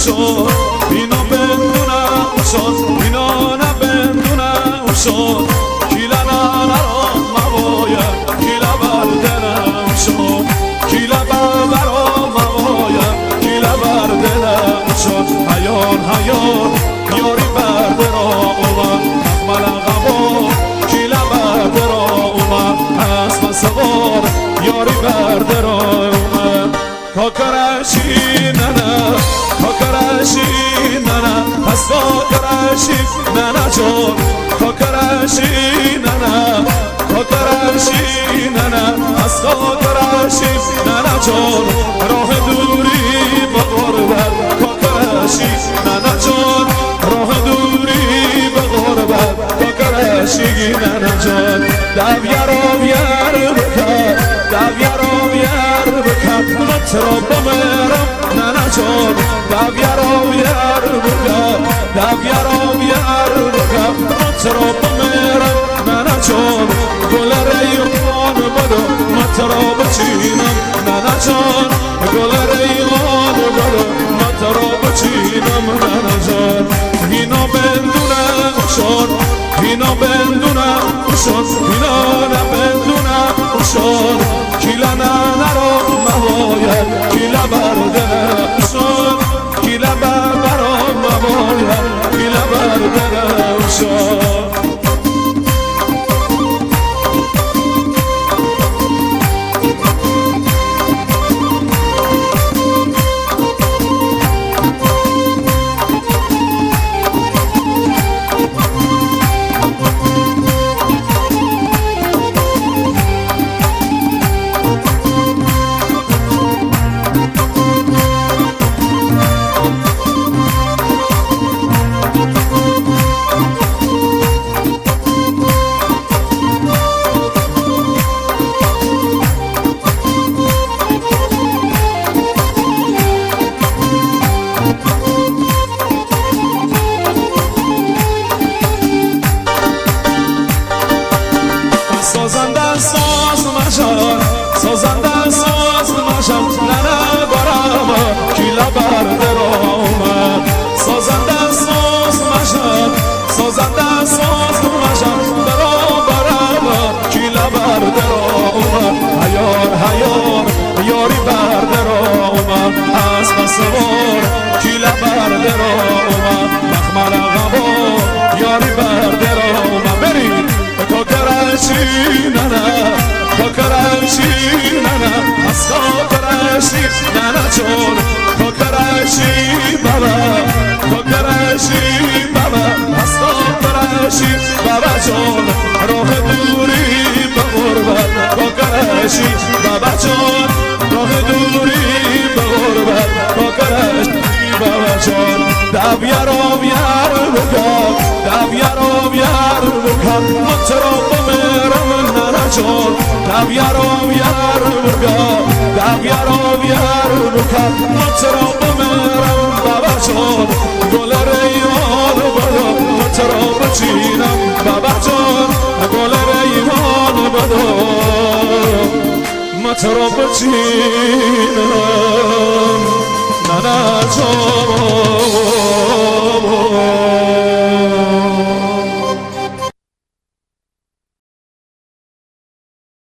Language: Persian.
شد اینو بندونم شد اینو نبندونم شد کیلا نرم موایم کیلا بردنم شد کیلا برام موایم کیلا بردنم شد حیان حیان یاری برده را اومد مخمل غما کیلا برده را اومد اسب سوار یاری برده را اومد کاکرشی ننه کاکرشی ننه پس کاکرشی ننه جون کاکرشی ننه کاکرشی ننه پس کاکرشی ننه جون راه دوری به غربت کاکرشی ننه جون راه دوری به غربت کاکرشی ننه جون دویر بکن دویر بکن مترا بمیرم ننه جون دویر بکن مترا بمیرم ننه جون گل ریحان بدو مترا بچینم ننه جون گل ریحان بدو مترا بچینم ننه جون اینو بندونم شد اینو بندونم شد اینو نبندونم شد کیلا ننه رو موایم کیلا بردنم شد کیلا برام موایم کیلا بردنم شد سازنده ساز مشم ننه برام کیلا برده را اومد سازنده ساز مشم برام کیلا برده را اومد حیار یاری برده را اومد اسب سوار کیلا برده را اومد مخمل غما یاری برده را اومد بریم کاکرشی ننه کاکرشی ننه از کاکرشی ننه چون کاکرشی بابا از کاکرشی بابا چون راه دوری به غربت کاکرشی بابا چون راه دوری به غربت کاکرشی بابا چون دویر بکن مترا بمیرم ننه جون دویر بکن مترا بمیرم بابا جون گل ریحان بدو مترا بچینم بابا جون گل ریحان بدو مترا بچینم ننه جون